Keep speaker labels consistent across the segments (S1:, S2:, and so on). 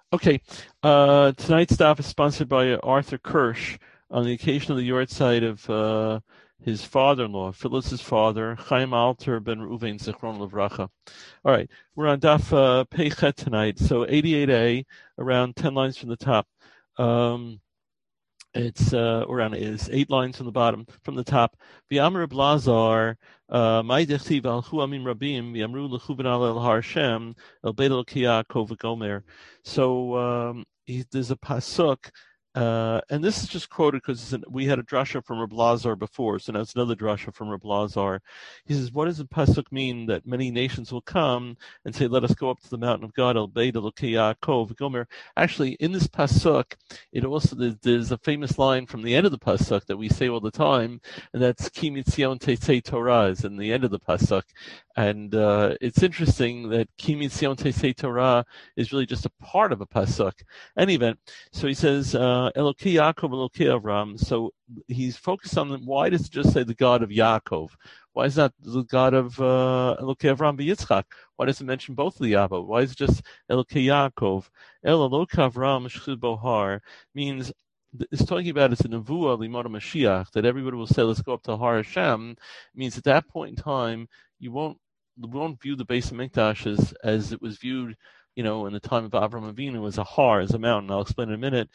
S1: Okay, tonight's staff is sponsored by Arthur Kirsch on the occasion of the yahrzeit of his father-in-law, Phyllis's father, Chaim Alter ben Reuven Zichron Livracha. All right, we're on Daf Peichet tonight, so 88a, around 10 lines from the top. It's around is 8 lines from the bottom, from the top. V'amar Blazar, Mai dechtiv al hu amim rabim, v'amru l'chu b'nal el har Shem, el beit el v'gomer. So there's a pasuk, and this is just quoted because we had a drasha from Reb Lazar before, so now it's another drasha from Reb Lazar. He says, what does the pasuk mean that many nations will come and say, let us go up to the mountain of God, el beit Elokei Yaakov v'gomer? Actually, in this pasuk, it also there's a famous line from the end of the pasuk that we say all the time, and that's Ki mitzion tetzei Torah is in the end of the pasuk. And it's interesting that Ki mitzion tetzei Torah is really just a part of a pasuk. Any event, so he says Elokei Yaakov, Elokei Avram. So he's focused on why does it just say the God of Yaakov? Why is that the God of Elokei Avram v'Yitzchak? Why does it mention both of the Abba? Why is it just Elokei Yaakov? El Elokei Avram Shchud Bohar means it's talking about it's a nevuah limot Mashiach that everybody will say, let's go up to Har Hashem. It means at that point in time we won't view the Beis Hamikdash as it was viewed, in the time of Avraham Avinu as a har, as a mountain. I'll explain in a minute.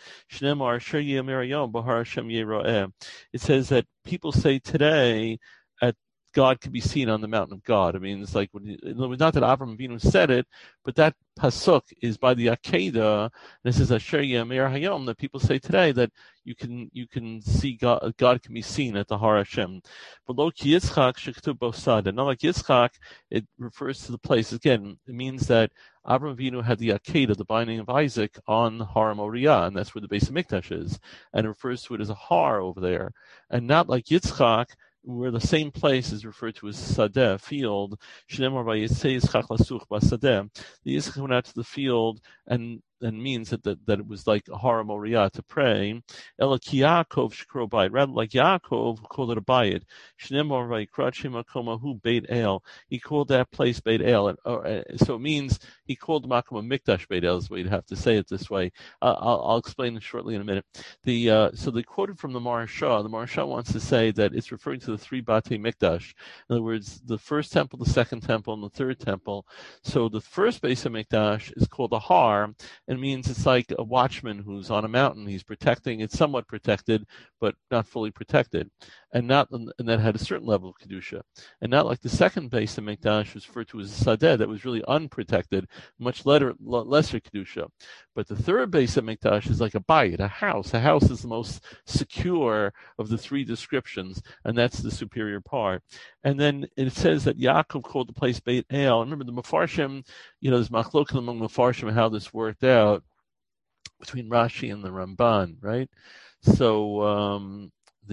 S1: It says that people say today God can be seen on the mountain of God. I mean, it's like, not that Avraham Avinu said it, but that pasuk is by the Akedah, and it says Asher Yamir Hayom, that people say today that you can see God can be seen at the Har Hashem. But lo ki Yitzchak shektub bosad, and not like Yitzchak, it refers to the place. Again, it means that Avraham Avinu had the Akedah, the binding of Isaac, on Har Moriah, and that's where the Beis Hamikdash is, and it refers to it as a Har over there, and not like Yitzchak, where the same place is referred to as Sadeh, field. The Yitzchak went out to the field and means that it was like a Har Moriah to pray. Ela ki Yaakov shekro bayit, rather like Yaakov called it a bayit. Shneimar vayikrat shem makom Beit El. He called that place Beit El, so it means he called Makom Mikdash Beit El. Is the way you'd have to say it this way. I'll explain it shortly in a minute. So they quoted from the Maharsha. The Maharsha wants to say that it's referring to the 3 Batei Mikdash. In other words, the first temple, the second temple, and the third temple. So the first Beis Hamikdash is called a Har. It means it's like a watchman who's on a mountain. He's protecting. It's somewhat protected, but not fully protected, and that had a certain level of kedusha, and not like the second Beis Hamikdash was referred to as a sadeh that was really unprotected, much lesser kedusha. But the third Beis Hamikdash is like a bayit, a house. A house is the most secure of the 3 descriptions, and that's the superior part. And then it says that Yaakov called the place Beit El. Remember the Mefarshim, there's machloket among Mefarshim and how this worked out between Rashi and the Ramban, right? So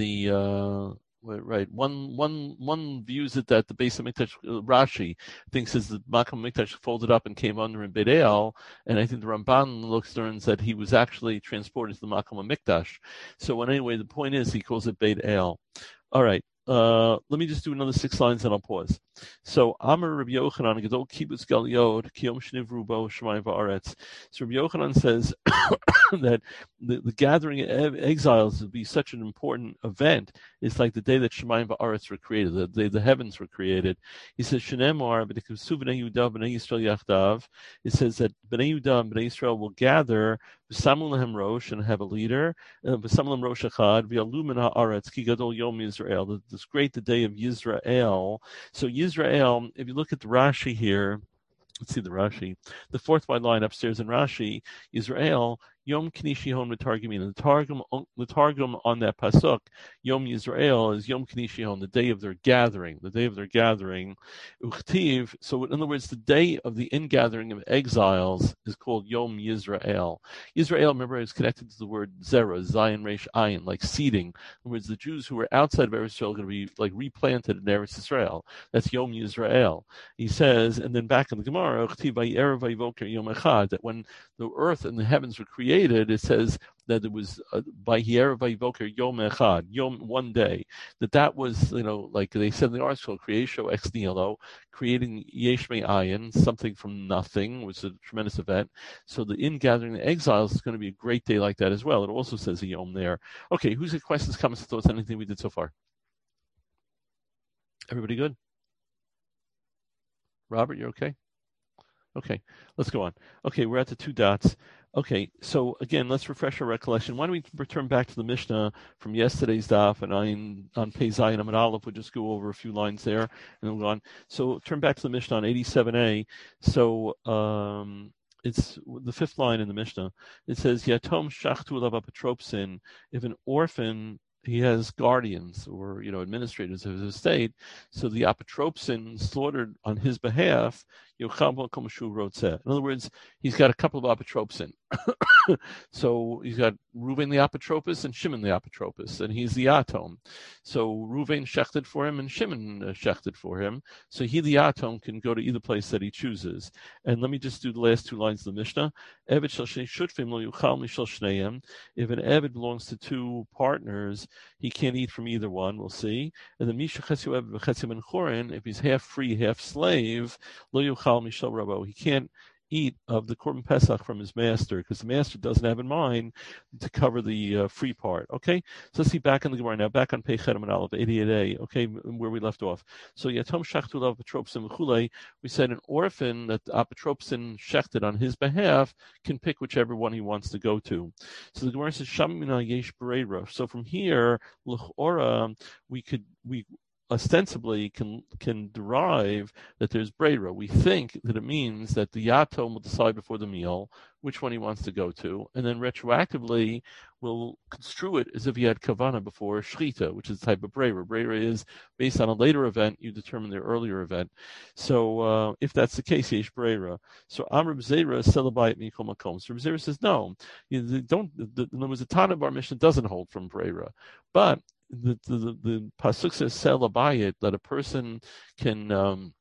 S1: one views it that the Beis Hamikdash, Rashi thinks is the Makom Mikdash folded up and came under in Beit El, and I think the Ramban learns that he was actually transported to the Makom Mikdash. So anyway, the point is he calls it Beit El. All right. Let me just do another 6 lines and I'll pause. So, Amar Rabbi Yochanan, Gadol Kibbutz Gal Yod, Kiyom Shnivru Bo Shemayim Va'aretz. So Rabbi Yochanan says that the gathering of exiles would be such an important event. It's like the day that Shemayim Va'aretz were created, the day the heavens were created. He says, Shenemar, B'nekavsu B'nei Yehuda, B'nei Yisrael Yachdav. It says that B'nei Yehuda and B'nei Yisrael will gather, V'samu Lahem Rosh, and have a leader, V'samu Lahem Rosh Echad, V'yalu Min Ha'aretz, Ki Gadol Yom Yisrael. This great, the day of Yisrael. So Yisrael, if you look at the Rashi here, let's see the Rashi, the 4th wide line upstairs in Rashi, Yisrael, Yom Knishihon Mitargumin. The Targum on that pasuk, Yom Yisrael, is Yom Knishihon, the day of their gathering. The day of their gathering. Uchtiv. So in other words, the day of the ingathering of exiles is called Yom Yisrael. Yisrael, remember, is connected to the word Zerah, Zion Resh Ayin, like seeding. In other words, the Jews who were outside of Eretz Israel are going to be like replanted in Eretz Israel. That's Yom Yisrael. He says, and then back in the Gemara, Uchtiv Vayerav Vayvoker Yom Echad, that when the earth and the heavens were created, created, it says that it was by Hiera Vayivoker Yom Echad, Yom, one day. That was, like they said in the article, Creatio ex nihilo, creating Yesh Me'ayin, something from nothing, was a tremendous event. So the ingathering the exiles is going to be a great day like that as well. It also says a Yom there. Okay, who's got questions, comments, thoughts, anything we did so far? Everybody good? Robert, you're okay? Okay, let's go on. Okay, we're at the 2 dots. Okay, so again, let's refresh our recollection. Why don't we return back to the Mishnah from yesterday's daf, and on Pei Zayin Amud Aleph, we'll just go over a few lines there, and then we'll go on. So turn back to the Mishnah on 87a. So it's the 5th line in the Mishnah. It says, Yatom shachtu lav apotropsin, if an orphan, he has guardians or administrators of his estate, so the apotropsin slaughtered on his behalf. In other words, he's got a couple of apotropsin. So he's got Reuven the apotropis and Shimon the apotropis, and he's the atom. So Reuven shechted for him and Shimon shechted for him. So he, the atom, can go to either place that he chooses. And let me just do the last 2 lines of the Mishnah. Eved shel shnei shutfim lo yuchal mishel shneim. If an Eved belongs to 2 partners, he can't eat from either one. We'll see. And the misha chetzi Eved v'chetzi ben chorin, if he's half free, half slave, lo yuchal mishel rabo. He can't eat of the Korban Pesach from his master, because the master doesn't have in mind to cover the free part. Okay, so let's see back in the Gemara now, back on Pei Chet Amud Aleph 88a. Okay, where we left off. So Yatom shachtu lav apotropsin v'chulei. We said an orphan that the apotropsin shechted on his behalf can pick whichever one he wants to go to. So the Gemara says Shamina yesh bereira. So from here, l'chora, we ostensibly can derive that there's breira. We think that it means that the yatom will decide before the meal which one he wants to go to, and then retroactively will construe it as if he had kavana before shchita, which is a type of breira. Breira is based on a later event, you determine the earlier event. So if that's the case, yesh breira. So Amr B'Zeira celebrate mikol makom. So B'Zeira says no. In other words, the Tana Bar Mishnah doesn't hold from breira, but the pasuk says selabayit, that a person can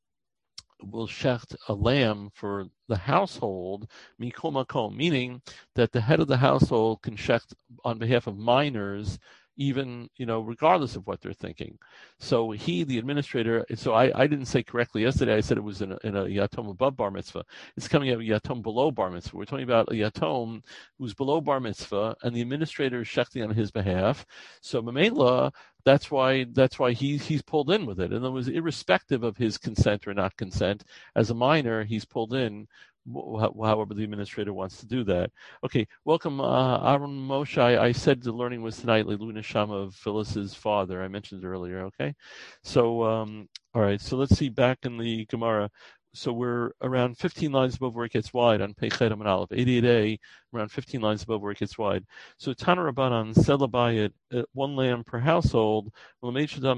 S1: will shecht a lamb for the household, mikol makom, meaning that the head of the household can shecht on behalf of minors, even regardless of what they're thinking. So he, the administrator. So I didn't say correctly yesterday. I said it was in a yatom above bar mitzvah. It's coming out of yatom below bar mitzvah. We're talking about a yatom who's below bar mitzvah, and the administrator is shechting on his behalf. So Mamela, that's why he's pulled in with it. And it was irrespective of his consent or not consent. As a minor, he's pulled in, however the administrator wants to do that. Okay, welcome, Aaron Moshe. I said the learning was tonight, Leilu Neshama of Phyllis's father. I mentioned it earlier, okay? So, all right, so let's see back in the Gemara. So we're around 15 lines above where it gets wide on Pei Chet Amud Aleph, 88a, around 15 lines above where it gets wide. So Tana Rabbanan, selabayit, 1 lamb per household. It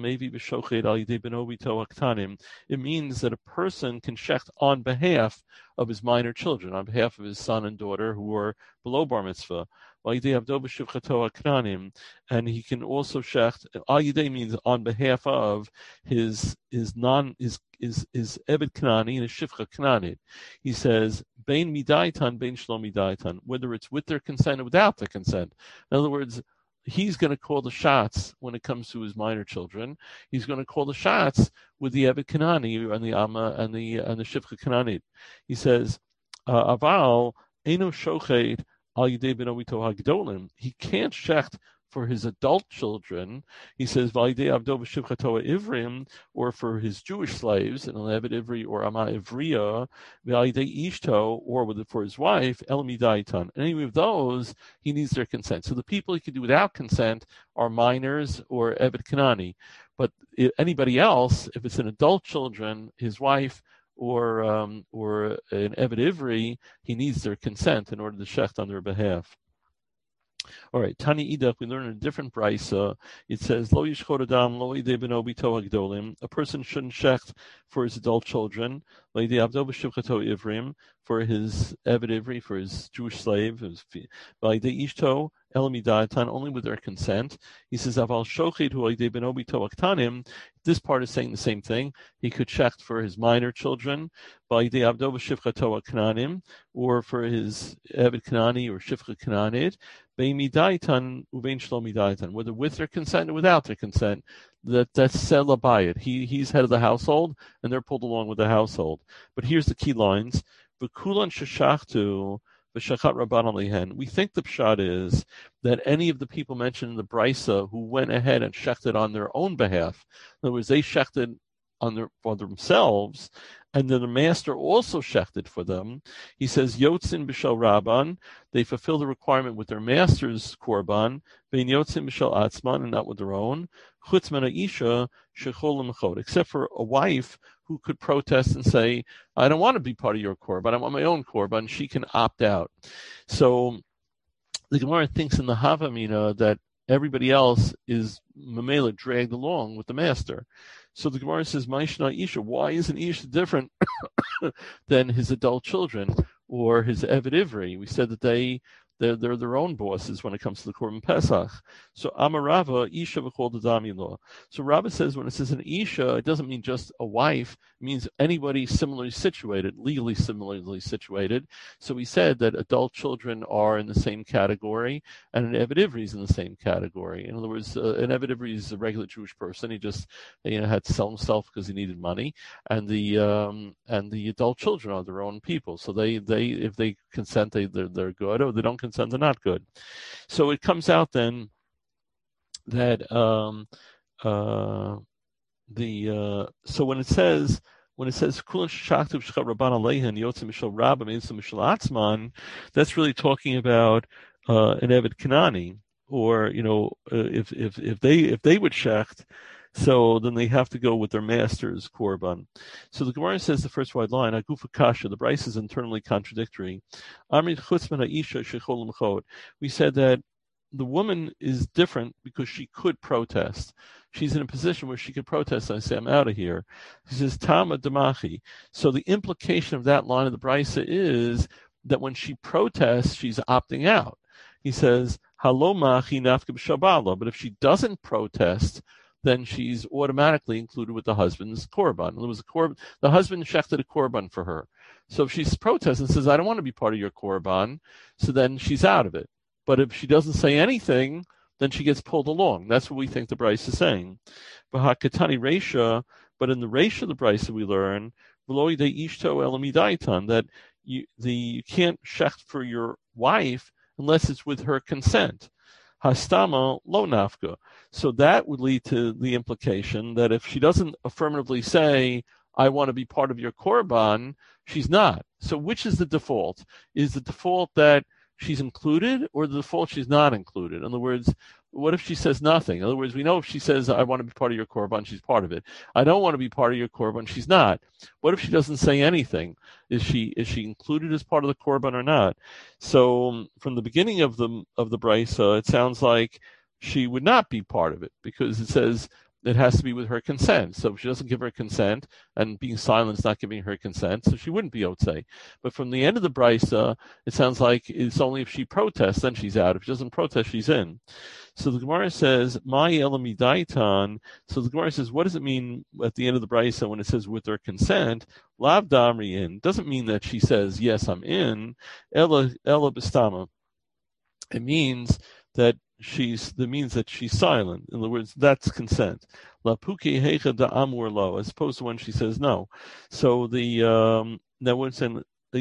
S1: means that a person can shecht on behalf of his minor children, on behalf of his son and daughter who are below bar mitzvah. And he can also shecht. Al means on behalf of his Eved Kanani and his Shivcha Kananit. He says, Bein midaitan, bein shlo midaitan, whether it's with their consent or without their consent. In other words, he's going to call the shots when it comes to his minor children. He's going to call the shots with the Eved Kanani and the Amma and the Shivcha Kananit. He says, Aval eno shochet al yidei benovito hagdolim. He can't shecht for his adult children. He says, Validei Avdo B'Shivchatoa Ivrim, or for his Jewish slaves, and Eved Ivri or Ama Ivriya, Validei Ishto, or for his wife, El Midaitan. Any of those, he needs their consent. So the people he can do without consent are minors or Eved Kanani. But anybody else, if it's an adult children, his wife, or an Eved Ivri, he needs their consent in order to shecht on their behalf. All right, Tani Idach, we learn in a different brisa. It says, Lo yishchor adam, lo yidei beno bito hagdolim. A person shouldn't shecht for his adult children. Lo yidei avdo b'shivchato ivrim, for his Eved Ivri, for his Jewish slave. Lo yidei ishto, Elamidatan, only with their consent. He says, Aval Shochid hu aydei beno bito aktanim. This part is saying the same thing. He could shecht for his minor children, b'aydei abdo v'shivchato aknanim, or for his Eved Kanani or Shivcha Kananid, be'midaitan uvein shlo midaitan, whether with their consent or without their consent. That's selabayit. He's head of the household, and they're pulled along with the household. But here's the key lines: v'kulan sheshachtu v'shachat rabban alihen. We think the pshat is that any of the people mentioned in the brisa who went ahead and shechted on their own behalf, in other words, they shechted for themselves, and then the master also shechted for them. He says, Yotzin b'shel Rabban, they fulfill the requirement with their master's korban, vein Yotzin b'shel Atzman, and not with their own, chutz men ha'isha shechol l'mechot, except for a wife who could protest and say, I don't want to be part of your korban, I want my own korban. She can opt out. So the Gemara thinks in the Havamina that everybody else is mamela dragged along with the master. So the Gemara says, Maishna Isha, why isn't Isha different than his adult children or his Eved Ivri? We said that they're their own bosses when it comes to the Korban Pesach. So Amarava, Isha v'chol d'dami law. So Rava says when it says an Isha, it doesn't mean just a wife. It means anybody similarly situated, legally similarly situated. So we said that adult children are in the same category, and an Eved Ivri is in the same category. In other words, an Eved Ivri is a regular Jewish person. He just had to sell himself because he needed money, and the adult children are their own people. So they if they consent, they're good, or they don't consent, they're not good. So it comes out then that so when it says Kulan Shachtu Shchat Rabban Aleihen Yotzim Mishal Rabba Meisim Mishal Atzman, that's really talking about an Eved Kanani, or if they would shecht, so then they have to go with their master's korban. So the Gemara says the first wide line, Agufa Kasha, the Bryce is internally contradictory. We said that the woman is different because she could protest. She's in a position where she could protest and say, I'm out of here. He says, Tama Damachi. So the implication of that line of the Bryce is that when she protests, she's opting out. He says, Halomachi nafka b'shabala. But if she doesn't protest, then she's automatically included with the husband's korban. The husband shechted a korban for her. So if she's protesting and says, I don't want to be part of your korban, so then she's out of it. But if she doesn't say anything, then she gets pulled along. That's what we think the Bryce is saying. But in the Reisha of the Bryce we learn, that you can't shecht for your wife unless it's with her consent. Hastama lo nafka. So that would lead to the implication that if she doesn't affirmatively say, I want to be part of your korban, she's not. So which is the default? Is the default that she's included, or the default she's not included? In other words, what if she says nothing? In other words, we know if she says, I want to be part of your korban, she's part of it. I don't want to be part of your korban, she's not. What if she doesn't say anything? Is she included as part of the korban or not? So from the beginning of the brisa, it sounds like she would not be part of it, because it says it has to be with her consent. So if she doesn't give her consent, and being silent is not giving her consent, so she wouldn't be Otzei. But from the end of the brisa, it sounds like it's only if she protests, then she's out. If she doesn't protest, she's in. So the Gemara says, "My elamidaitan." So the Gemara says, what does it mean at the end of the brisa when it says with her consent? Lav damri in doesn't mean that she says yes, I'm in. Ela bistama. It means that she's silent. In other words, that's consent. La puke hecha da amur lo, as opposed to when she says no. So when it says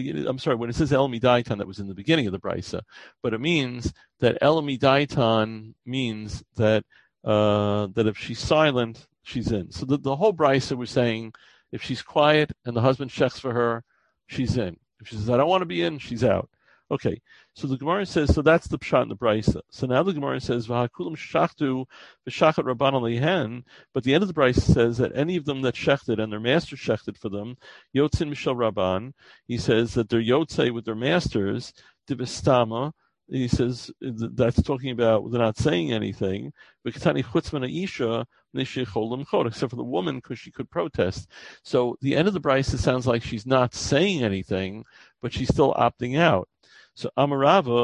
S1: El Midaitan, that was in the beginning of the brisa, but it means that El Midaitan means that if she's silent, she's in. So the whole brisa was saying if she's quiet and the husband checks for her, she's in. If she says I don't want to be in, she's out. Okay, so the Gemara says, so that's the pshat in the brisa. So now the Gemara says, "V'hakulam shachtu v'shachat rabban alihen," but the end of the brisa says that any of them that shechted and their master shechted for them, yotzin mishal rabban. He says that they're yotzei with their masters, divistama. He says that's talking about they're not saying anything. V'katani chutz min ha'isha neshechol l'mchot, except for the woman because she could protest. So the end of the brisa sounds like she's not saying anything, but she's still opting out. So Amarava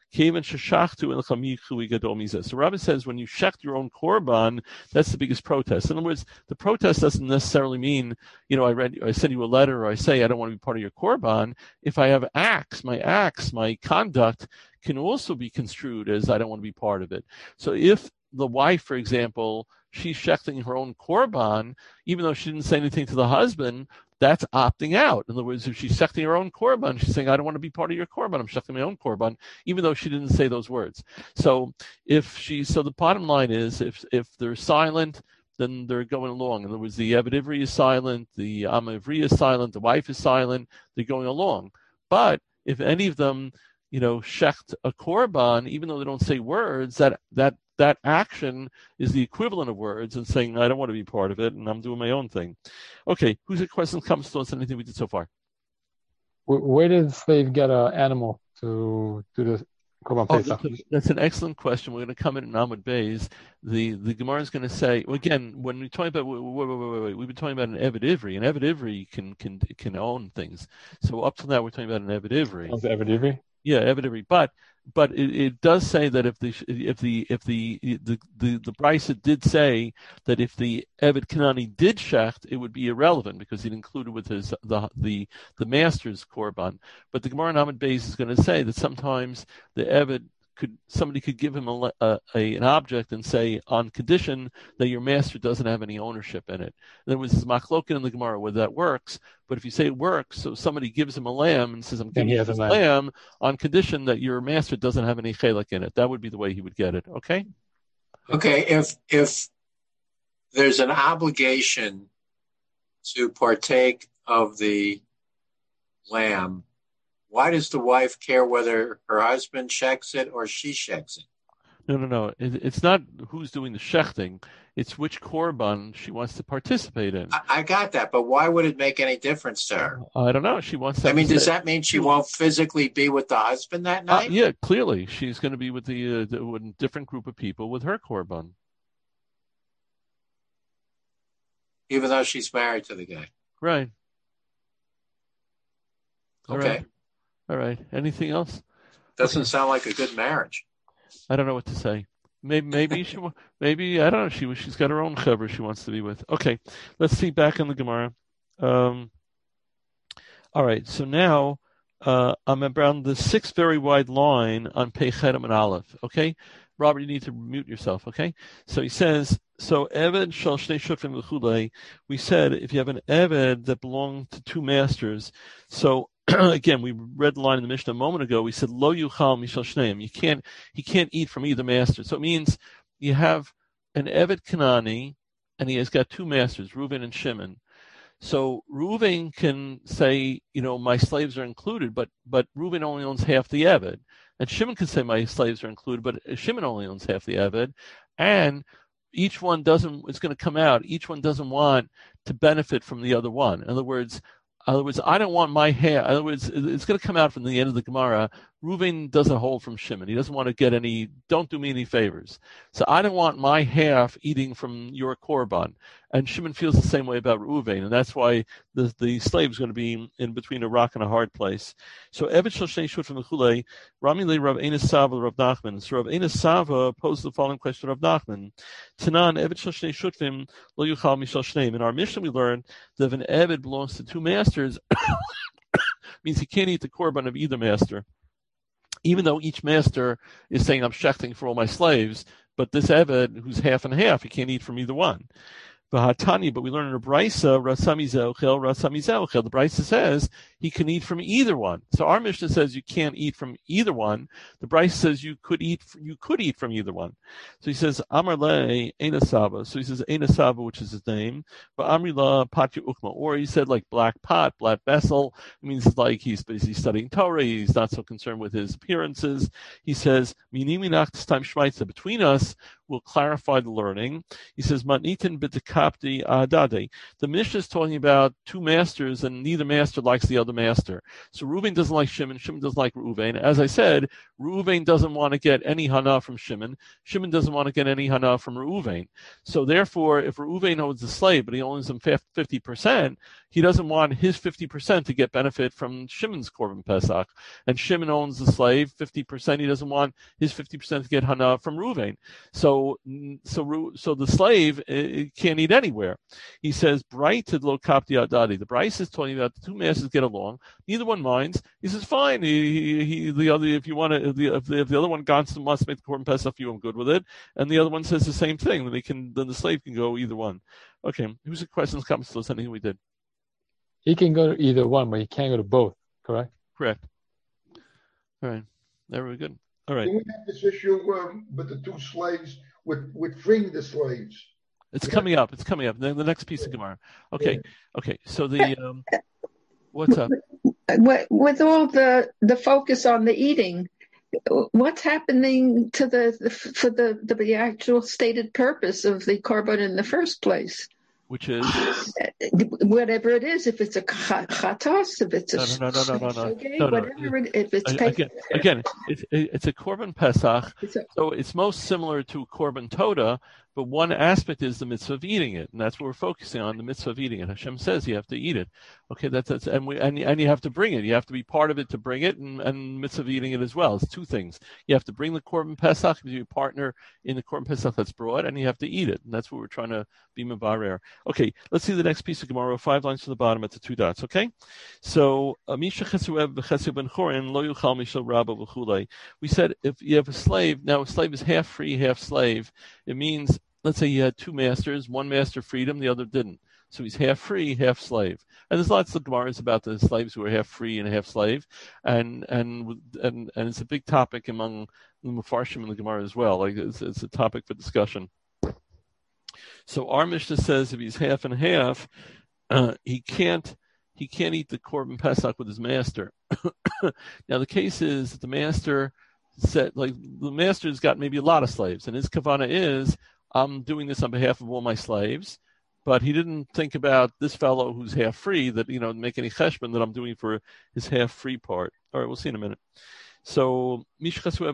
S1: So Rabbi says when you shecht your own korban, that's the biggest protest. In other words, the protest doesn't necessarily mean, I send you a letter, or I say I don't want to be part of your korban. If I have acts, my conduct can also be construed as I don't want to be part of it. So if the wife, for example, she's shechting her own korban, even though she didn't say anything to the husband, that's opting out. In other words, if she's shechting her own korban, she's saying, I don't want to be part of your korban, I'm shechting my own korban, even though she didn't say those words. So the bottom line is, if they're silent, then they're going along. In other words, the Eved Ivri is silent, the Amma Ivri is silent, the wife is silent, they're going along. But if any of them, shecht a korban, even though they don't say words, that action is the equivalent of words and saying, I don't want to be part of it and I'm doing my own thing. Okay, whose question comes to us on anything we did so far?
S2: Where did the slave get an animal to do the Korban Pesach?
S1: That's an excellent question. We're going to come in Amud Beis. The Gemara is going to say, again, when we're talking about, wait, we've been talking about an Eved Ivri. An Eved Ivri can own things. So up till now, we're talking about an Eved Ivri.
S2: Oh, the Eved Ivri?
S1: Yeah, Eved Ivri. But it does say that if the Brisa did say that if the Eved Kanani did shecht, it would be irrelevant because he'd included with his the master's korban. But the Gemara in Amud Beis is going to say that sometimes the Eved somebody could give him an object and say, on condition that your master doesn't have any ownership in it. There was this machloket in the Gemara whether that works, but if you say it works, so somebody gives him a lamb and says, I'm giving you this lamb on condition that your master doesn't have any chelek in it. That would be the way he would get it, okay?
S3: Okay, if there's an obligation to partake of the lamb, why does the wife care whether her husband shechs it or she shechs it?
S1: No. It's not who's doing the shechting. It's which korban she wants to participate in.
S3: I got that, but why would it make any difference to her?
S1: I don't know. She wants to.
S3: Does that mean she won't physically be with the husband that night?
S1: Yeah, clearly. She's going to be with the different group of people with her korban.
S3: Even though she's married to the guy.
S1: Right.
S3: Okay.
S1: All right. Anything else?
S3: Doesn't sound like a good marriage.
S1: I don't know what to say. Maybe maybe I don't know. She's got her own chaver she wants to be with. Okay, let's see back in the Gemara. All right. So now I'm around the sixth very wide line on Pei Chedem and Aleph. Okay, Robert, you need to mute yourself. Okay. So he says. So Eved shel shnei shutfim v'chulei. We said if you have an Eved that belonged to two masters. So again, we read the line in the Mishnah a moment ago. We said lo yuchal mishal shneim. He can't eat from either master. So it means you have an Eved Kanani, and he has got two masters, Reuven and Shimon. So Reuven can say, my slaves are included, but Reuven only owns half the Eved, and Shimon can say my slaves are included, but Shimon only owns half the Eved, and each one doesn't. It's going to come out. Each one doesn't want to benefit from the other one. In other words, I don't want my hair. In other words, it's going to come out from the end of the Gemara. Reuven doesn't hold from Shimon. He doesn't want to get any, don't do me any favors. So I don't want my half eating from your korban. And Shimon feels the same way about Reuven. And that's why the slave's going to be in between a rock and a hard place. So Eved shel shnei shut from the Chulei, Rami le Rav Eina Sava Rav Nachman. So Rav Eina Sava posed the following question to Rav Nachman. Tanan, Eved shel shnei shutfim lo yuchal mishal shneim. In our Mishnah we learned that if an Eved belongs to two masters, means he can't eat the korban of either master. Even though each master is saying, I'm shechting for all my slaves, but this Eved, who's half and half, he can't eat from either one. V'hatani, but we learn in the Brisa, Rasami Zeuchel. The Brisa says he can eat from either one. So our Mishnah says you can't eat from either one. The Brisa says you could eat from either one. So he says Amar le Eina Sava. So he says Eina Sava, which is his name. But Amri la Patya Ukma, or he said like black pot, black vessel. It means like he's busy studying Torah. He's not so concerned with his appearances. He says Miniminach this time Shmaitza. Between us, we'll clarify the learning. He says Matnitin b'tekapti adade. The Mishnah is talking about two masters, and neither master likes the other master. So Reuven doesn't like Shimon. Shimon doesn't like Reuven. As I said, Reuven doesn't want to get any hana from Shimon. Shimon doesn't want to get any hana from Reuven. So therefore, if Reuven owns the slave, but he owns him 50%, he doesn't want his 50% to get benefit from Shimon's Korban Pesach. And Shimon owns the slave 50%. He doesn't want his 50% to get hana from Reuven. So the slave can't eat anywhere. He says, "Bright to lo kapti adadi." The Bryce is talking about the two masters get along. Neither one minds. He says, "Fine. The other, if you want to, if the other one wants to make the Korban Pesach, I'm good with it." And the other one says the same thing. Then the slave can go either one. Okay. Who's the questions, comments to us? Anything we did?
S2: He can go to either one, but he can't go to both. Correct.
S1: Correct. All right. Very good. All right.
S4: Do we have this issue with the two slaves, with freeing the slaves?
S1: It's coming up. It's coming up. The next piece of Gemara. Okay.
S4: Yeah.
S1: Okay. So the what's up?
S5: With all the focus on the eating, what's happening to the actual stated purpose of the korban in the first place?
S1: Which is
S5: whatever it is, if it's a chatos, if it's a if it's
S1: again, it's a korban pesach, so it's most similar to korban toda, but one aspect is the mitzvah of eating it, and that's what we're focusing on, the mitzvah of eating it. Hashem says you have to eat it. Okay, that's and you have to bring it. You have to be part of it to bring it, and mitzvah of eating it as well. It's two things. You have to bring the korban pesach, be a partner in the korban pesach that's brought, and you have to eat it, and that's what we're trying to be mevarer. Okay, let's see the next piece of Gemara, 5 lines from the bottom at the 2 dots. Okay, so Misha Chesuev v'Chesuev ben Chorin lo yuchal mishal rabba v'chulei. We said if you have a slave, now a slave is half free, half slave. It means, let's say you had two masters, one master freed him, the other didn't. So he's half free, half slave. And there's lots of Gemaras about the slaves who are half free and half slave, and it's a big topic among the Mefarshim and the Gemara as well. Like it's a topic for discussion. So our Mishnah says if he's half and half, he can't eat the Korban Pesach with his master. Now the case is that the master's got maybe a lot of slaves, and his kavana is, I'm doing this on behalf of all my slaves, but he didn't think about this fellow who's half free, that, make any cheshbon that I'm doing for his half free part. All right, we'll see in a minute. So Mishal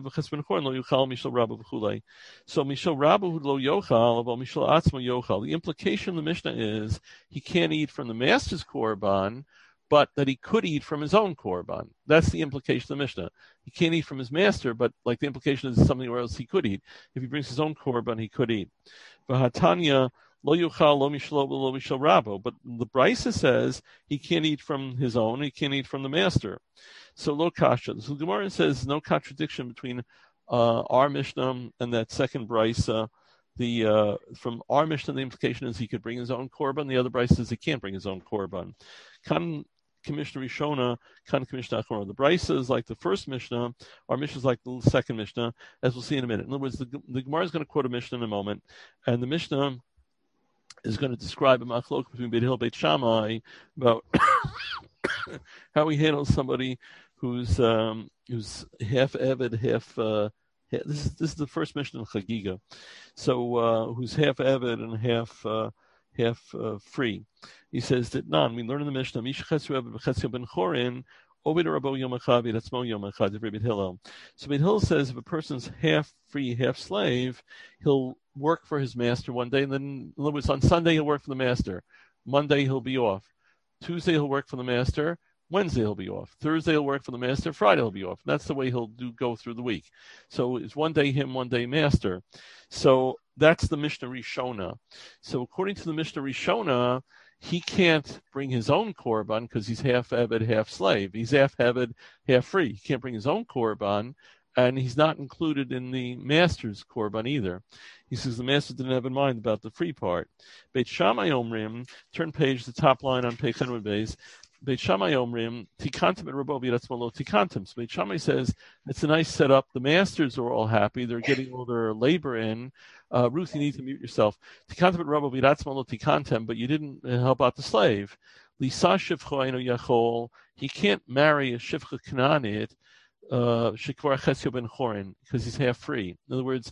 S1: Rabba So Mishal Rabba lo yochal, about Mishal Atzma yochal. The implication of the Mishnah is he can't eat from the master's korban, but that he could eat from his own korban. That's the implication of the Mishnah. He can't eat from his master, but like the implication is something where else he could eat. If he brings his own korban, he could eat. V'hatanya lo yuchal lo mishal rabbo. But the Brisa says he can't eat from his own, he can't eat from the master. So lo kasha. So the Gemara says no contradiction between our Mishnah and that second Brisa. From our Mishnah, the implication is he could bring his own korban. The other Brisa says he can't bring his own korban. Commissioner Rishona, Commissioner Achorah. The Brisa is like the first Mishnah. Our Mishnah is like the second Mishnah, as we'll see in a minute. In other words, the Gemara is going to quote a Mishnah in a moment, and the Mishnah is going to describe a machlok between Beit Hillel and Beit Shammai about how he handles somebody who's half eved, half. This is the first Mishnah in Chagiga. So who's half eved and half free. He says that we learn in the Mishnah, ben Chorin, Beit Hillel. So Beit Hillel says if a person's half free, half slave, he'll work for his master one day, and then, in other words, on Sunday he'll work for the master. Monday he'll be off. Tuesday he'll work for the master. Wednesday he'll be off. Thursday he'll work for the master. Friday he'll be off. And that's the way he'll go through the week. So it's one day him, one day master. So that's the Mishnah Rishona. So according to the Mishnah Rishona, he can't bring his own korban because he's half eved, half slave. He's half eved, half free. He can't bring his own korban, and he's not included in the master's korban either. He says the master didn't have in mind about the free part. Beit Shammai Omrim, turn page, the top line on page 100 base. Beit Shammai Omrim, Tikantim and Rabbi Ratzmalo Tikantim. So Beit Shammai says it's a nice setup. The masters are all happy. They're getting all their labor in. Ruth, you need to mute yourself. Tikantim and Rabbi Ratzmalo Tikantim, but you didn't help out the slave. Lisa Shivcha Eno Yachol. He can't marry a Shivcha Kanaanit, Shekvar Chesio ben Chorin, because he's half free. In other words,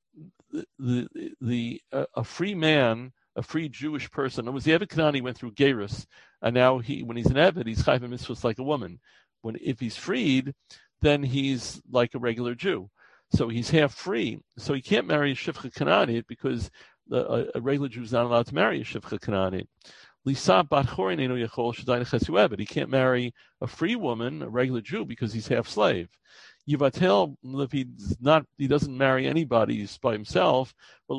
S1: a free man, a free Jewish person. It was the Eved Kanani went through Gerus, and now when he's an Eved, he's chayv mitzvahs like a woman. If he's freed, then he's like a regular Jew. So he's half free. So he can't marry a Shifcha Kananit because a regular Jew is not allowed to marry a Shifcha Kananit. Lisa bat chorin eno yachol shadayin chesu eved. He can't marry a free woman, a regular Jew, because he's half slave. Yivatel, if he doesn't marry anybody by himself. The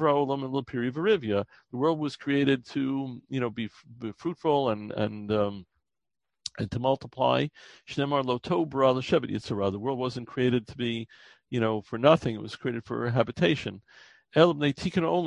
S1: world was created to, be fruitful and to multiply. Shnemar loto bara l'shevet yitzhara. The world wasn't created to be, for nothing. It was created for habitation. So according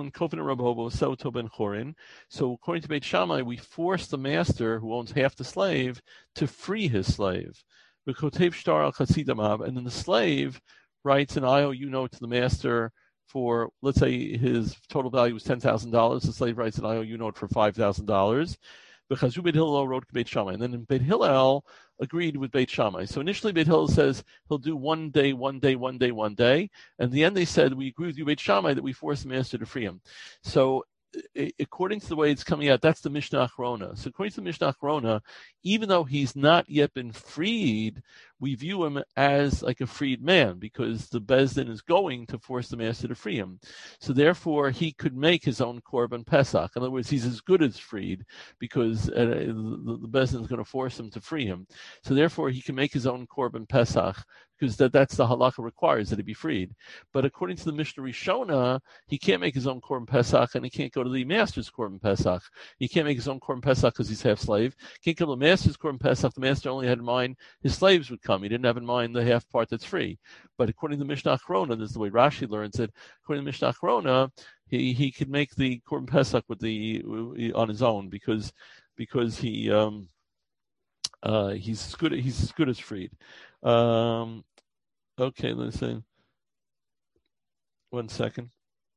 S1: to Beit Shammai, we force the master who owns half the slave to free his slave. And then the slave writes an IOU note to the master for, let's say his total value was $10,000. The slave writes an IOU note for $5,000. Because Beit Hillel wrote to Beit Shammai, and then Beit Hillel agreed with Beit Shammai. So initially Beit Hillel says he'll do one day, and in the end they said, we agree with you, Beit Shammai, that we force the master to free him. So according to the way it's coming out, that's the Mishnah Achrona. So according to the Mishnah Achrona, even though he's not yet been freed, we view him as like a freed man because the Beis Din is going to force the master to free him. So therefore, he could make his own Korban Pesach. In other words, he's as good as freed because the Beis Din is going to force him to free him. So therefore, he can make his own Korban Pesach because that's the halakha requires that he be freed. But according to the Mishnah Rishona, he can't make his own Korban Pesach and he can't go to the master's Korban Pesach. He can't make his own Korban Pesach because he's half slave. He can't go to the master's Korban Pesach. The master only had in mind his slaves would come. He didn't have in mind the half part that's free. But according to the Mishnah Achrona, this is the way Rashi learns it. According to the Mishnah Achrona, he could make the Korban Pesach on his own because he's as good as freed. Okay, let's see. 1 second.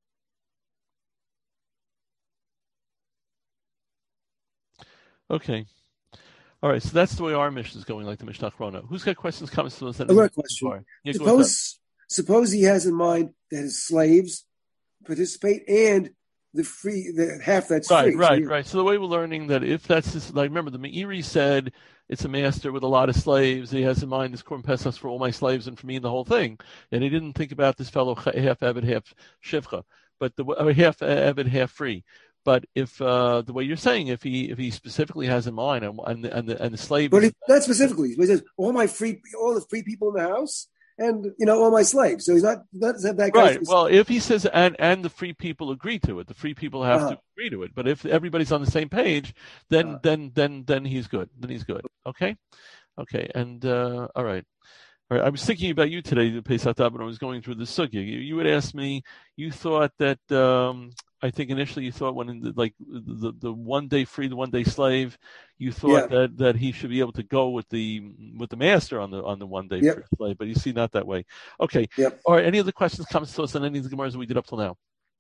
S1: Okay. All right, so that's the way our Mishnah is going, like the Mishnah Achrona. Who's got questions, comments to us?
S6: I've got a question. Yeah, suppose he has in mind that his slaves participate and the half that's free.
S1: Right. So the way we're learning that if that's this, like remember the Meiri said it's a master with a lot of slaves. He has in mind this Korban Pesach for all my slaves and for me and the whole thing. And he didn't think about this fellow half Eved, half Shivcha, but half Eved, half free. But if the way you're saying, if he specifically has in mind and the slave,
S6: but not specifically, he says all the free people in the house, and all my slaves. So he's not that guy.
S1: Right. Well, if he says and the free people agree to it, the free people have to agree to it. But if everybody's on the same page, then he's good. Then he's good. Okay. And all right. All right. I was thinking about you today, Pesach, when I was going through the sugya. You had asked me. You thought that. I think initially you thought when the 1 day free, the 1 day slave, you thought that he should be able to go with the master on the 1 day free slave, but you see not that way. Okay.
S6: Yep.
S1: All right. Any other questions, comments to us on any of the Gemaras that we did up till now?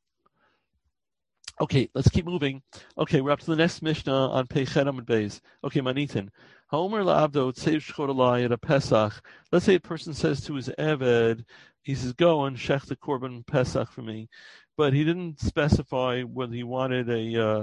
S1: Okay, let's keep moving. Okay, we're up to the next Mishnah on Peichet Amud Beis. Okay, Manitin. Haomer la'avdo tzev shchor alai at a Pesach. Let's say a person says to his Eved, he says, go and shech the Korban Pesach for me. But he didn't specify whether he wanted a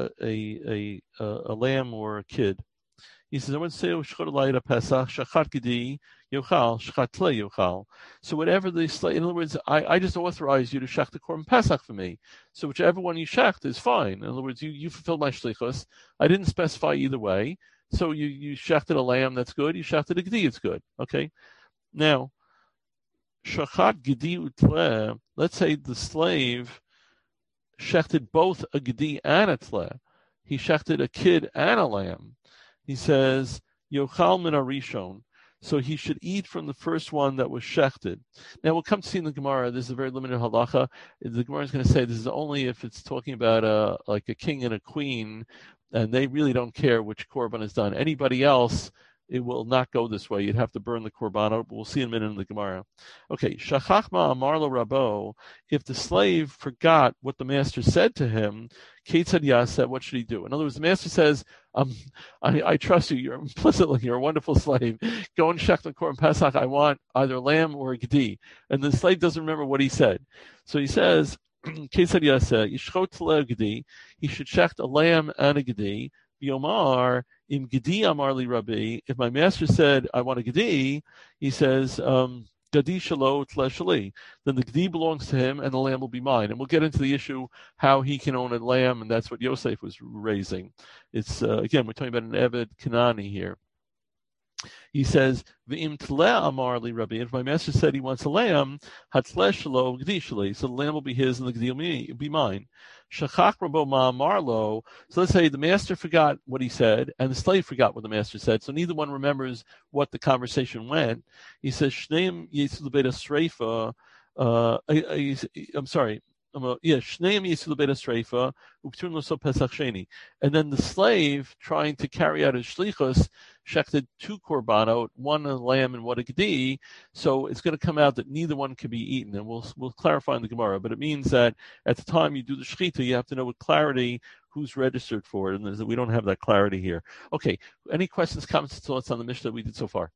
S1: lamb or a kid. He says, I would say shchor alai at a Pesach, shachat gedi yochal, shachat tle yochal. So whatever the slave, in other words, I just authorize you to shech the Korban Pesach for me. So whichever one you shecht is fine. In other words, you fulfilled my shlichus. I didn't specify either way. So you shechted a lamb, that's good. You shechted a gedi, it's good. Okay. Now, shachat gedi utle. Let's say the slave shechted both a gedi and a tle. He shechted a kid and a lamb. He says yochal min harishon. So he should eat from the first one that was shechted. Now we'll come to see in the Gemara. This is a very limited halacha. The Gemara is going to say this is only if it's talking about like a king and a queen, and they really don't care which korban is done. Anybody else, it will not go this way. You'd have to burn the korban. We'll see in a minute in the Gemara. Okay, shachachma amarlo rabo. If the slave forgot what the master said to him, Ketzad Yaseh, what should he do? In other words, the master says, I trust you. You're implicitly, you're a wonderful slave. Go and shech the Korban Pesach. I want either lamb or a gedi. And the slave doesn't remember what he said. So he says, Ketzad Yaseh, yishchot tle gedi. He should shecht a lamb and a gedi. Yomar im Gedi Amar li Rabbi. If my master said I want a Gedi, he says Gadi Shalo Tle Shali. Then the Gedi belongs to him, and the lamb will be mine. And we'll get into the issue how he can own a lamb, and that's what Yosef was raising. It's again, we're talking about an Eved Kanani here. He says, "V'im tleh amar li Rabbi." If my master said he wants a lamb, hatleh shelo gedi sheli. So the lamb will be his, and the gedi will be mine. Shachach rabo ma amar lo. So let's say the master forgot what he said, and the slave forgot what the master said. So neither one remembers what the conversation went. He says, "Shneim yisu lebeda sreifa." I'm sorry. Shneim yisu lebeda sreifa upturn lo so pesach sheni. And then the slave trying to carry out his shlichus shechted 2 korbanot, 1 a lamb and 1 a gedi. So it's going to come out that neither one can be eaten, and we'll clarify in the Gemara. But it means that at the time you do the shechita, you have to know with clarity who's registered for it, and we don't have that clarity here. Okay, any questions, comments, thoughts on the Mishnah that we did so far?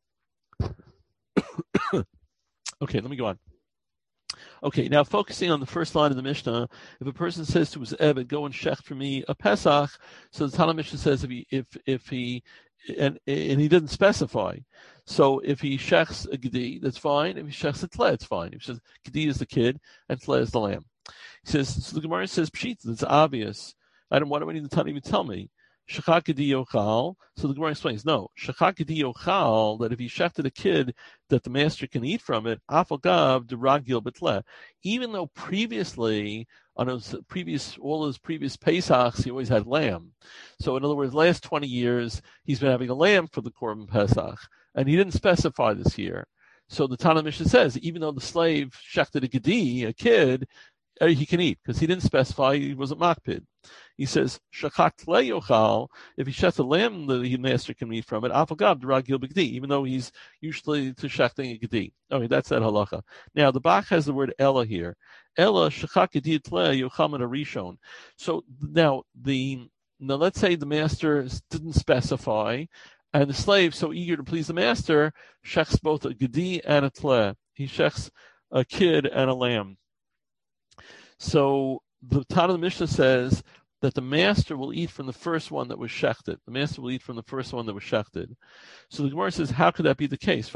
S1: Okay, let me go on. Okay, now focusing on the first line of the Mishnah, if a person says to his Eved, "Go and shecht for me a Pesach," so the Tana Mishnah says if he and he didn't specify. So if he shechs a gedi, that's fine. If he shechs a tleh, it's fine. If he says gedi is the kid and tleh is the lamb. He says, so the Gemara says, pshit, that's obvious. Why do I need the Tana even tell me? Shachak gedi yochal. So the Gemara explains, no, shachak gedi yochal, that if he shechted a kid that the master can eat from it, afal gav deragil betleh. Even though previously, on all his previous Pesachs, he always had lamb. So in other words, last 20 years, he's been having a lamb for the Korban Pesach, and he didn't specify this year. So the Tana Mishnah says, even though the slave shechted a gedi, a kid, he can eat, because he didn't specify he wasn't makpid. He says, shachat tle yochal, if he shechts a lamb that the master can eat from it, afagav deragil b'gedi, even though he's usually to shechting a gedi. Okay, that's that halacha. Now, the Bach has the word ella here. Ella shachat gedi tle yochal min harishon. So now let's say the master didn't specify, and the slave, so eager to please the master, shechs both a gedi and a tle. He shechs a kid and a lamb. So the Tana of the Mishnah says that the master will eat from the first one that was shechted. The master will eat from the first one that was shechted. So the Gemara says, how could that be the case?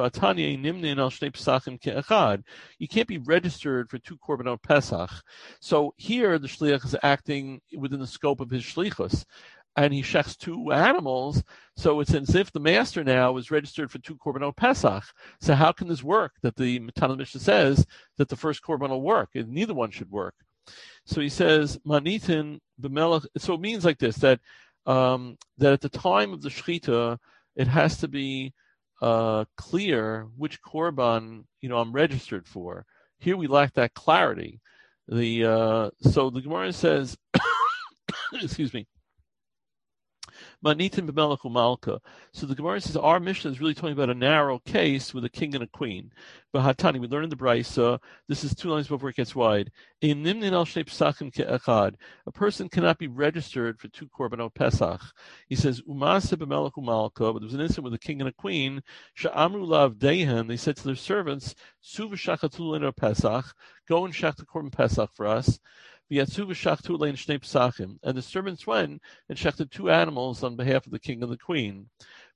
S1: You can't be registered for 2 korbanot Pesach. So here the shliach is acting within the scope of his shlichus, and he shechs 2 animals. So it's as if the master now is registered for 2 korbanot Pesach. So how can this work? That the Tana Mishnah says that the first korban will work, and neither one should work. So he says, "Manitin b'melech." So it means like this: that at the time of the shechita, it has to be clear which korban I'm registered for. Here we lack that clarity. So the Gemara says, excuse me. Manitin b'melech u'malka. So the Gemara says our Mishnah is really talking about a narrow case with a king and a queen. But Hatani, we learn in the Brisa, this is 2 lines before it gets wide. In nimnin al shnei pesachim ke'echad, a person cannot be registered for 2 korbanot Pesach. He says umase b'melech u'malka, but there was an incident with a king and a queen. Sha'amru lav deihan, they said to their servants, Su v'shachatu leinu Pesach, go and shach the korban Pesach for us. And the servants went and shechted 2 animals on behalf of the king and the queen.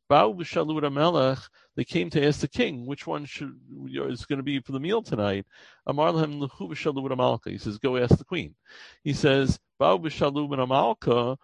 S1: They came to ask the king, which one is going to be for the meal tonight? He says, go ask the queen. He says, ask Rabbi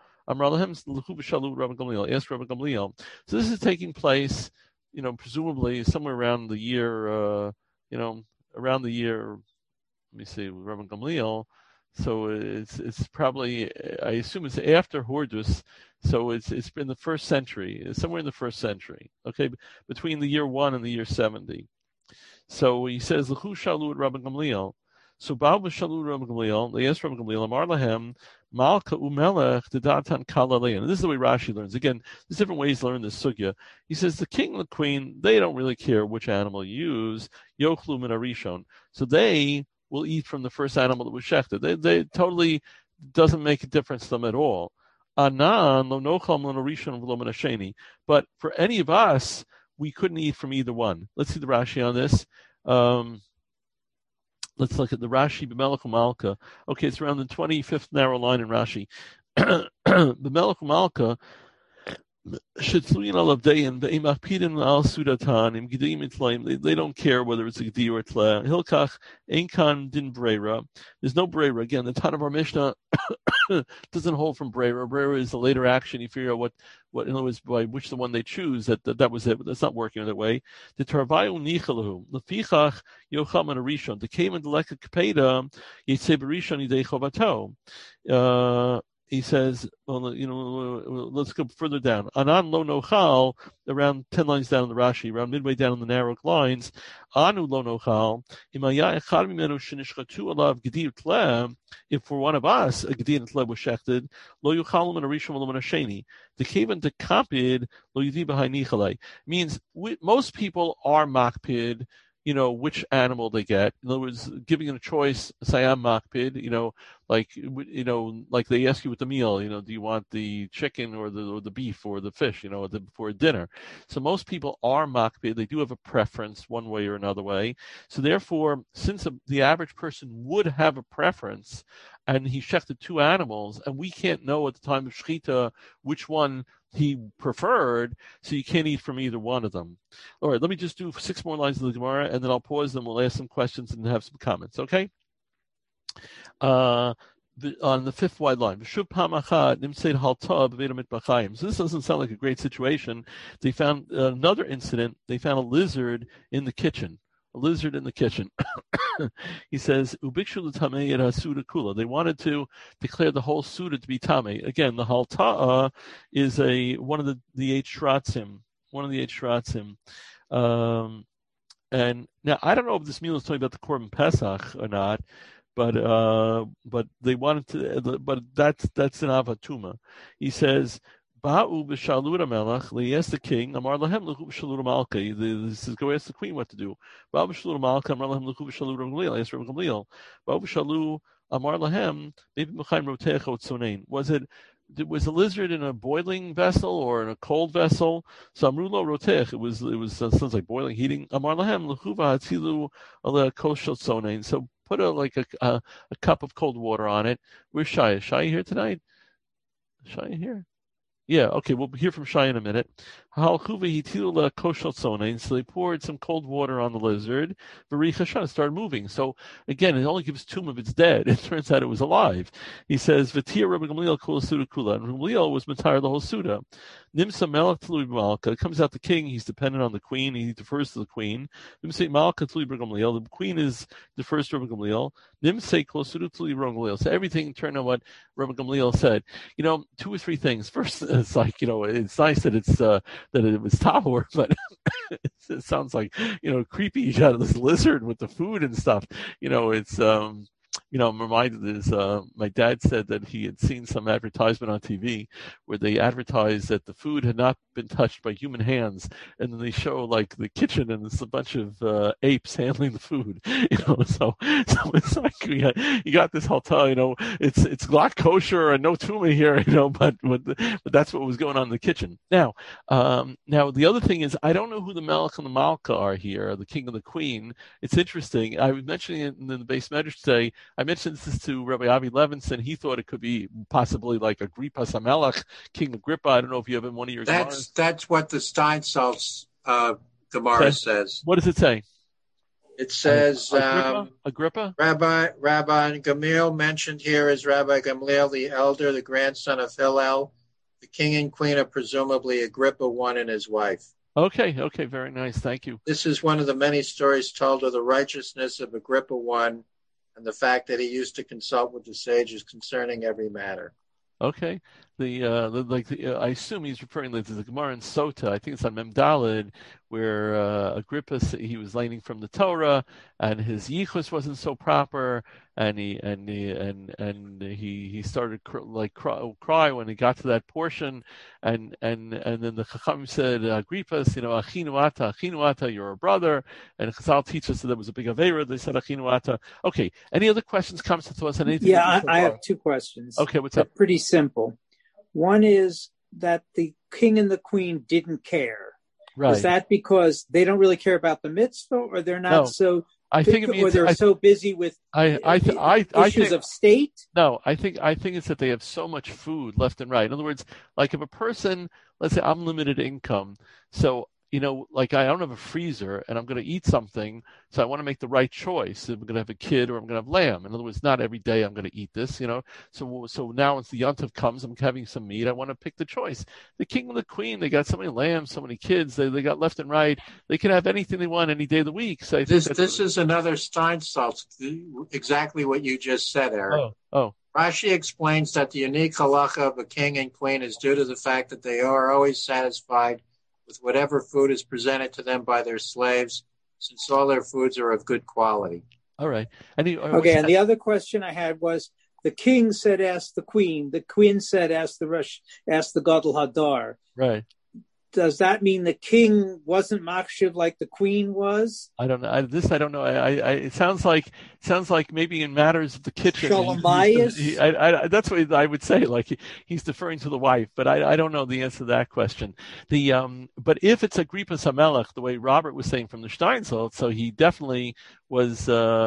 S1: Gamliel. So this is taking place, presumably somewhere around the year, let me see, Rabbi Gamliel. So it's probably, I assume it's after Hordus, so it's in the 1st century, somewhere in the 1st century, okay, between the year 1 and the year 70. So he says, L'chu shalu Rabbi Gamliel. So Ba'u shalu Rabbi Gamliel, they asked Rabbi Gamliel, Amar lahem, Malka umelech dedatan kalalein. And this is the way Rashi learns. Again, there's different ways to learn this sugya. He says the king and the queen, they don't really care which animal you use, yochlu min harishon. So they will eat from the first animal that was shechted. They totally doesn't make a difference to them at all. But for any of us, we couldn't eat from either one. Let's see the Rashi on this. Let's look at the Rashi b'melech u'malka. Okay, it's around the 25th narrow line in Rashi. B'melech u'malka. They don't care whether it's a gedi or tle. Hilkach einkan din brera. There's no brera. Again, the Tana of our Mishnah doesn't hold from brera. Brera is a later action. You figure out what in other words, by which the one they choose. That was it. But that's not working that way. The tarvayu nichalahu lefichach yocham and arishon. The came and the leka kapeda yitzei berishon yidei chovato. He says, let's go further down. Anan lo nochal, around 10 lines down in the Rashi, around midway down in the narrow lines. Anu lo nochal, imaya echad mimenu shenishchatu alav gedi u'tleh. If for one of us a gedi and tle was shechted, lo yuchal min arishon v'lo min hasheni. The kaven de kapid lo yidi b'hai nichalei means most people are makpid. Which animal they get. In other words, giving it a choice, say I'm makpid, like they ask you with the meal, do you want the chicken or the beef or the fish, for dinner. So most people are makpid. They do have a preference one way or another way. So therefore, since the average person would have a preference and he shechted two animals and we can't know at the time of shechita which one he preferred, so you can't eat from either one of them. All right, let me just do 6 more lines of the Gemara, and then I'll pause and we'll ask some questions and have some comments, okay? On the 5th wide line, so this doesn't sound like a great situation. They found another incident. They found a lizard in the kitchen. He says, Ubikshu l'tamei et hasuda kula. They wanted to declare the whole suda to be tamei. Again, the halta'a is one of the 8 shratzim. And now I don't know if this meal is talking about the Korban Pesach or not, but they wanted to. But that's an avatuma. He says. Ba'u b'shalud HaMelech, they asked the king, Amar lahem l'chu b'shalud HaMalka. This is go ask the queen what to do. Ba'u b'shalud HaMalka, Amar lahem l'chu b'shalud HaGamliel. Asked Rabbi Gamliel. Ba'u b'shalud Amar lahem, maybe b'chaim roteach otzonein. Was a lizard in a boiling vessel or in a cold vessel? So Amrulo roteach. It was sounds like boiling, heating. Amar lahem l'chu v'hatzilu ala kos otzonein. So put a cup of cold water on it. Where's Shaya? Shaya here tonight? Shaya here? Yeah, okay, we'll hear from Shai in a minute. So they poured some cold water on the lizard. Started moving. So again, it only gives tomb if it's dead. It turns out it was alive. He says, V'tir Rabbi Gamliel kula suda kula. And Gamliel was matar the whole suda. Nimsa melech tului b'malka. It comes out the king. He's dependent on the queen. He defers to the queen. Nimsa malka tului b'Gamliel. The queen defers to Rabbi Gamliel. Nimsa kula suda tului b'Gamliel. So everything turned out what Rabbi Gamliel said. 2 or 3 things. First, it's like, it's nice that that it was tahor, but it sounds like, creepy. You got this lizard with the food and stuff. It's, I'm reminded this, my dad said that he had seen some advertisement on TV where they advertised that the food had not been touched by human hands. And then they show like the kitchen and it's a bunch of apes handling the food, so it's like you got this hotel, it's glot kosher and no tuma here, but that's what was going on in the kitchen. Now the other thing is, I don't know who the Melech and the Malka are here, the king and the queen. It's interesting. I was mentioning it in the base medrash today. I mentioned this to Rabbi Avi Levinson. He thought it could be possibly like Agrippa Samelech, King Agrippa. I don't know if you have in one of your Gemaras.
S3: That's what the Steinsaltz Gemara says.
S1: What does it say?
S3: It says
S1: Agrippa?
S3: Rabbi Gamliel mentioned here is Rabbi Gamliel the elder, the grandson of Hillel. The king and queen are presumably Agrippa I and his wife.
S1: Okay, very nice. Thank you.
S3: This is one of the many stories told of the righteousness of Agrippa I and the fact that he used to consult with the sages concerning every matter.
S1: Okay. I assume he's referring to the Gemara in Sota. I think it's on Mem Daled, where Agrippa, he was learning from the Torah, and his yichus wasn't so proper, and he started cry when he got to that portion, and then the Chacham said, Agrippa, achinu ata, you're a brother, and Chazal teaches us that there was a big avera. They said achinu ata. Okay. Any other questions, comments, thoughts on anything?
S7: Yeah, I have 2 questions.
S1: Okay, what's up?
S7: Pretty simple. One is that the king and the queen didn't care. Right. Is that because they don't really care about the mitzvah, or they're not so
S1: I think it means,
S7: or they're so busy with issues of state.
S1: No, I think it's that they have so much food left and right. In other words, like if a person, let's say I'm limited income, so like I don't have a freezer and I'm going to eat something, so I want to make the right choice. If I'm going to have a kid or I'm going to have lamb. In other words, not every day I'm going to eat this, So now once the Yontif comes, I'm having some meat. I want to pick the choice. The king and the queen, they got so many lambs, so many kids. They got left and right. They can have anything they want any day of the week. So
S3: this is another Steinsaltz, exactly what you just said, Eric.
S1: Oh.
S3: Rashi explains that the unique halacha of a king and queen is due to the fact that they are always satisfied with whatever food is presented to them by their slaves, since all their foods are of good quality.
S1: All right.
S7: And the other question I had was, the king said, ask the queen. The queen said, ask the Gadol Hadar.
S1: Right.
S7: Does that mean the king wasn't makshiv like the queen was?
S1: I don't know. I don't know. It sounds like maybe in matters of the kitchen.
S7: Shalom bias.
S1: That's what I would say. Like he's deferring to the wife, but I don't know the answer to that question. But if it's a Gripas Hamelech, the way Robert was saying from the Steinsaltz, so he definitely was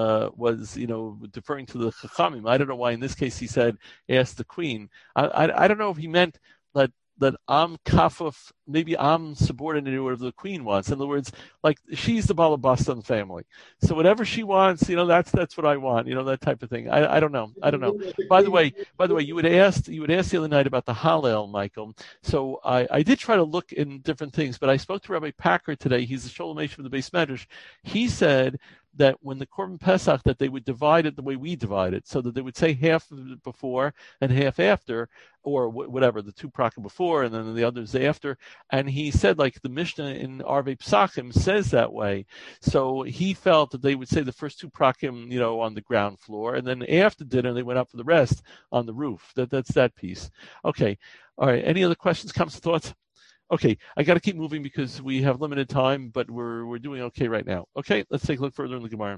S1: deferring to the Chachamim. I don't know why in this case he said ask the queen. I don't know if he meant that I'm kafuf, maybe I'm subordinate to whatever the queen wants. In other words, like she's the balabasta in the family. So whatever she wants, that's what I want, that type of thing. I don't know. By the way, you had asked the other night about the Hallel, Michael. So I did try to look in different things, but I spoke to Rabbi Packer today. He's the Sholem Eshim of the Beis Medrash. He said that when the Korban Pesach, that they would divide it the way we divide it, so that they would say half before and half after, or whatever, the 2 prakim before and then the others after. And he said, like the Mishnah in Arvei Pesachim says that way. So he felt that they would say the first 2 prakim, on the ground floor, and then after dinner they went up for the rest on the roof. That's that piece. Okay. All right. Any other questions, comments, thoughts? Okay, I got to keep moving because we have limited time, but we're doing okay right now. Okay, let's take a look further in the Gemara.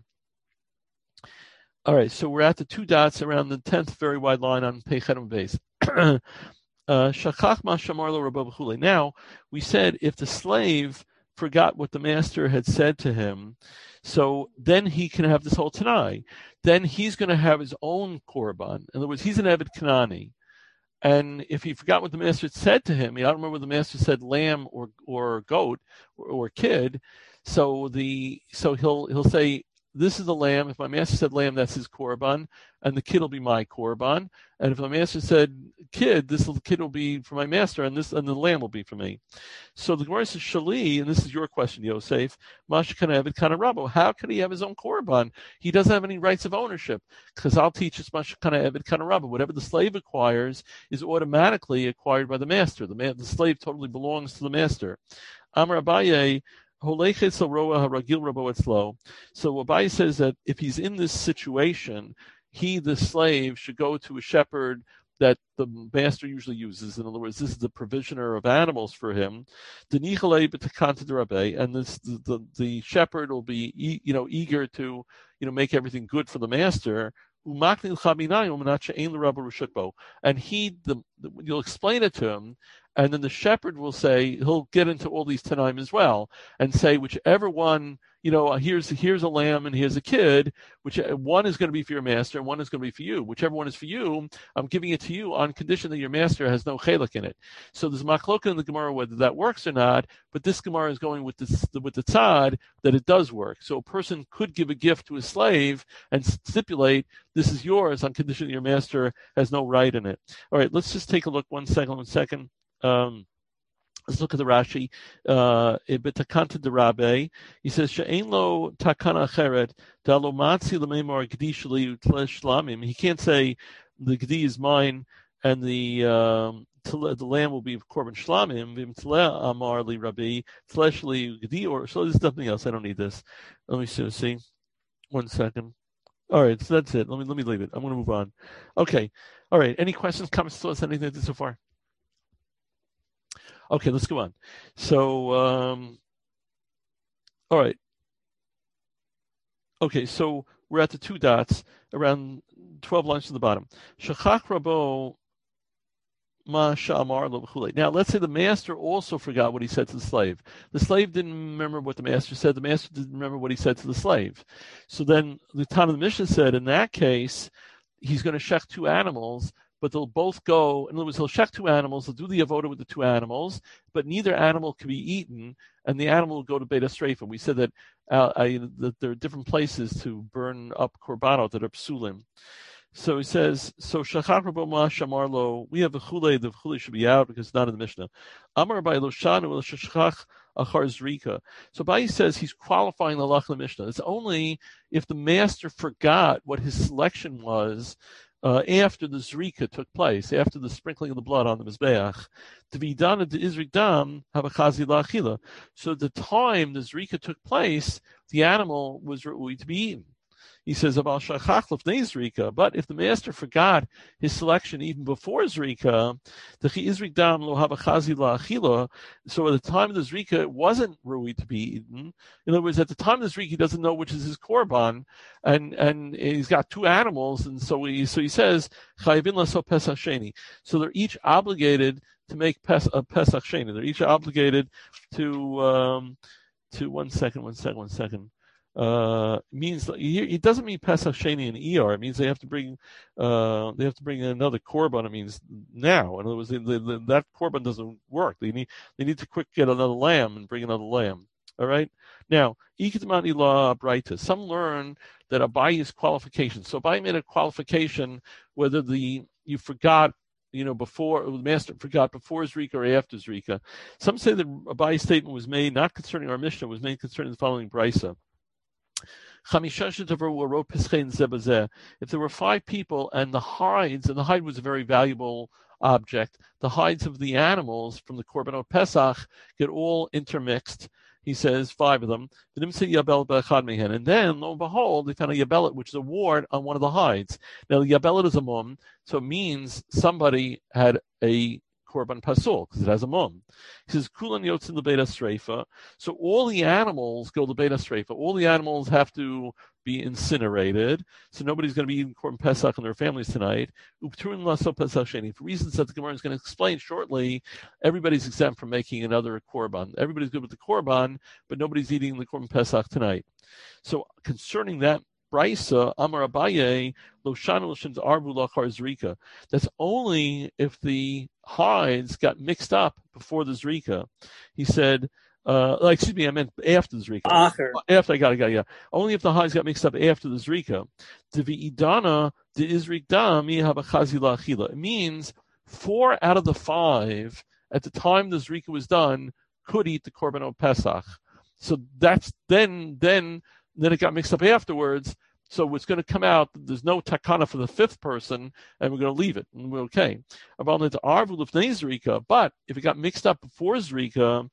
S1: All right, so we're at the 2 dots around the 10th very wide line on Peichedim base. Shachach ma shamar lo Rabbo b'chulei. Now, we said if the slave forgot what the master had said to him, so then he can have this whole Tanai. Then he's going to have his own korban. In other words, he's an Eved Kanani. And if he forgot what the master said to him, I don't remember whether the master said lamb or goat or kid. So he'll say, this is the lamb. If my master said lamb, that's his korban, and the kid will be my korban. And if my master said kid, kid will be for my master, and the lamb will be for me. So the Gemara says Shali, and this is your question, Yosef. Mashkana Eved Kana Rabbo. How can he have his own korban? He doesn't have any rights of ownership, because I'll teach us Mashkana Eved Kana Rabbo. Whatever the slave acquires is automatically acquired by the master. The slave totally belongs to the master. Amar Abaye. So Abai says that if he's in this situation, he, the slave, should go to a shepherd that the master usually uses. In other words, this is the provisioner of animals for him. And the shepherd will be, eager to, make everything good for the master. And you'll explain it to him, and then the shepherd will say, he'll get into all these Tanaim as well, and say, whichever one, here's a lamb and here's a kid, which one is going to be for your master and one is going to be for you. Whichever one is for you, I'm giving it to you on condition that your master has no chelak in it. So there's machloka in the Gemara whether that works or not, but this Gemara is going with the tzad that it does work. So a person could give a gift to a slave and stipulate this is yours on condition that your master has no right in it. All right, let's just take a look one second. Let's look at the Rashi. Betakanta de Rabbe, he says she'ein lo takana acheret dalo matzi lememor gdi sheli shlamim. He can't say the gdi is mine and the lamb will be korban shlamim. Vim tleh amar li Rabbi tleh sheli gdi, or so there's nothing else. I don't need this. Let me see. 1 second. All right, so that's it. Let me leave it. I'm going to move on. Okay. All right. Any questions, comments, thoughts, anything like this so far? Okay, let's go on. So, all right. Okay, so we're at the 2 dots, around 12 lines to the bottom. Shachach Rabbo ma sha'amar lo v'chulei. Now, let's say the master also forgot what he said to the slave. The slave didn't remember what the master said. The master didn't remember what he said to the slave. So then the Tana of the Mishnah said, in that case, he's going to shech 2 animals, but they'll both go, in other words, he'll shech 2 animals, he'll do the avoda with the 2 animals, but neither animal can be eaten, and the animal will go to Beit HaStreifa. We said that there are different places to burn up korbanot that are psulim. So he says, so shachar b'ma shamarlo, we have the chulei should be out because it's not in the Mishnah. Amar by lo shanu el shachach achar zrika. So Bai says he's qualifying the halach of the Mishnah. It's only if the master forgot what his selection was after the zrika took place, after the sprinkling of the blood on the mizbeach. To be done at the izrik dam habachazi la'achila. So at the time the zrika took place, the animal was re'ui to be eaten. He says about shachach lefnei zrika, but if the master forgot his selection even before zrika, the izrik dam lo habachazi la'achila. So at the time of the zrika, it wasn't ru'i to be eaten. In other words, at the time of the zrika, he doesn't know which is his korban, and he's got 2 animals, and so he says chayivin laso pesach sheni. So they're each obligated to make pesach sheni. They're each obligated to one second. Means it doesn't mean Pesach Sheni and ER. It means they have to bring another korban. It means now. In other words, that korban doesn't work. They need to quick get another lamb and bring another lamb. All right. Now, Ikitmani law Braita. Some learn that Abayi's qualification. So Abayi made a qualification whether you forgot. Before the master forgot before Zrika or after Zrika. Some say that Abayi's statement was made not concerning our Mishnah, was made concerning the following brisa. If there were 5 people and the hide was a very valuable object, the hides of the animals from the Korbanot Pesach get all intermixed. He says 5 of them. And then, lo and behold, they found a yabelet, which is a wart on one of the hides. Now, the yabelet is a mum, so it means somebody had a korban pasul because it has a mum. He says kulan yotzin the Beit HaStreifa. So all the animals go to Beit HaStreifa. All the animals have to be incinerated. So nobody's going to be eating korban pesach in their families tonight. Upturin laso pesach sheni. For reasons that the Gemara is going to explain shortly, everybody's exempt from making another korban. Everybody's good with the korban, but nobody's eating the korban pesach tonight. So concerning that Brisa, Amar Abaye, Lo Shanu L'Shin's Arbu Lachar Zrika. That's only if the hides got mixed up before the Zrika. He said, I meant after the Zrika. After I got it, yeah. Only if the hides got mixed up after the Zrika. Idana, the Izrik Dam, Habachazi La'achila. It means 4 out of the 5 at the time the Zrika was done could eat the Korbanot Pesach. So that's then it got mixed up afterwards. So it's going to come out, there's no takana for the 5th person, and we're going to leave it, and we're okay. But if it got mixed up before Zrika,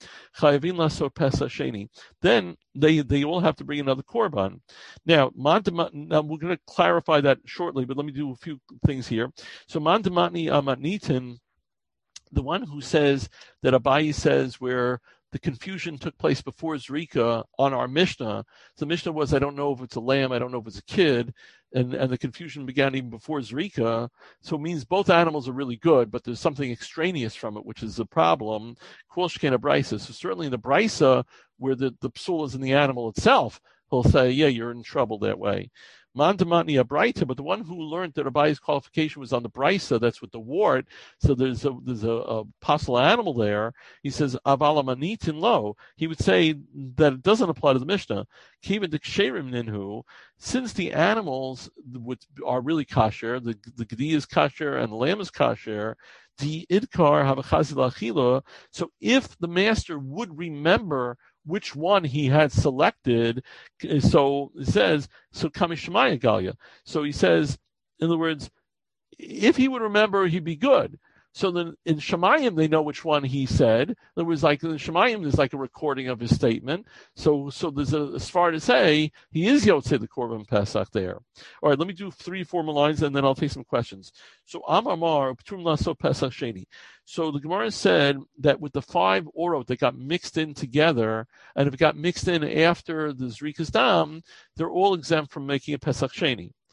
S1: then they all have to bring another korban. Now we're going to clarify that shortly, but let me do a few things here. So Mandamatni Amatnitin, the one who says that Abayi says where the confusion took place before Zrika on our Mishnah. So the Mishnah was, I don't know if it's a lamb, I don't know if it's a kid, and the confusion began even before Zrika. So it means both animals are really good, but there's something extraneous from it, which is the problem. Kulshkena Brisa. So certainly in the Brisa, where the psul is in the animal itself, he'll say, yeah, you're in trouble that way. Mandamatni Abraita, but the one who learned that Abayi's qualification was on the Brisa, that's with the wart, so there's a possible animal there. He says, Avala Manitin Lo. He would say that it doesn't apply to the Mishnah. Kiva Diksherim Ninhu, since the animals which are really kasher, the Gedi is kasher and the lamb is kasher, the Idkar have a Chazil Achila. So if the master would remember which one he had selected, so it says, so Kamishmaya Galia. So he says, in other words, if he would remember, he'd be good. So then in Shemayim, they know which one he said. There was like, in Shemayim, there's like a recording of his statement. So there's as far to say, he is Yotzei the Korban Pesach there. All right, let me do 3 formal lines and then I'll take some questions. So Amar, P'tum Laso Pesach Sheni. So the Gemara said that with the 5 orot that got mixed in together, and if it got mixed in after the Zrika's Dam, they're all exempt from making a Pesach Sheni.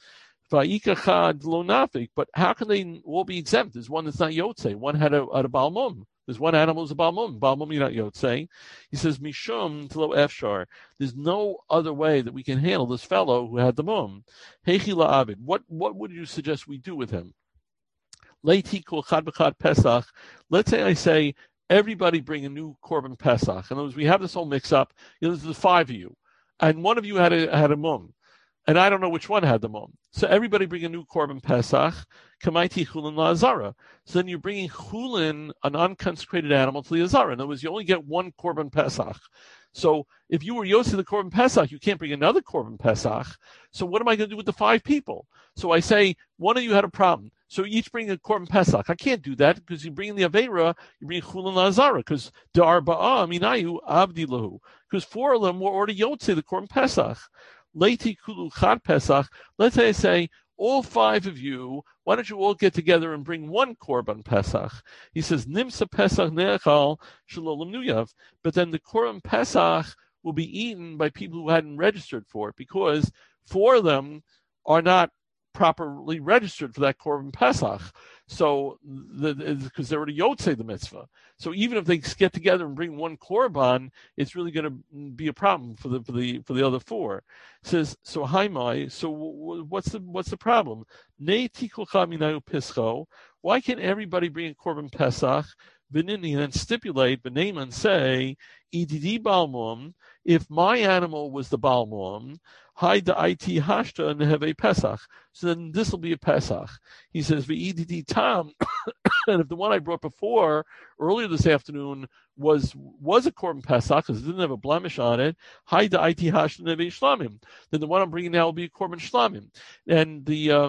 S1: Va'ikachad lo nafik. But how can they all be exempt? There's one that's not Yotzei. One had a Balmum. There's one animal who's a Balmum. Balmum, you're not Yotzei. He says, Mishum telo efshar. There's no other way that we can handle this fellow who had the mum. Heichi la'avid. What would you suggest we do with him? Leiti kol chad b'chad Pesach. Let's say I say, everybody bring a new Korban Pesach. In other words, we have this whole mix-up. There's the 5 of you. And one of you had a mum. And I don't know which one had the mum. So everybody bring a new Korban Pesach. Kamaiti chulin la'azara. So then you're bringing chulin, an unconsecrated animal, to the azara. In other words, you only get one Korban Pesach. So if you were Yossi the Korban Pesach, you can't bring another Korban Pesach. So what am I going to do with the 5 people? So I say, one of you had a problem. So each bring a Korban Pesach. I can't do that because you bring in the Aveira, you bring chulin la'azara, because the arba'a minayu avdi lahu. Because 4 of them were already Yossi the Korban Pesach. Leiti kulu chad Pesach. Let's say I say, all 5 of you, why don't you all get together and bring one Korban Pesach? He says, Nimsa Pesach ne'echal shalom nuyav. But then the Korban Pesach will be eaten by people who hadn't registered for it, because 4 of them are not properly registered for that Korban Pesach. So, because they're already Yotzei the mitzvah. So even if they get together and bring one Korban, it's really going to be a problem for the other 4. It says, so Haimai, so what's the problem? Ne tikulcha minayu pischo. Why can't everybody bring a Korban Pesach? Benini, and then stipulate, bename, and say, Ididi balmum, if my animal was the balmum, hide the it hashta and have a Pesach. So then this will be a Pesach. He says, V'ididi tam, and if the one I brought before, earlier this afternoon, was a Korban Pesach, because it didn't have a blemish on it, hide the it hashta and have a shlamim. Then the one I'm bringing now will be a Korban shlamim. And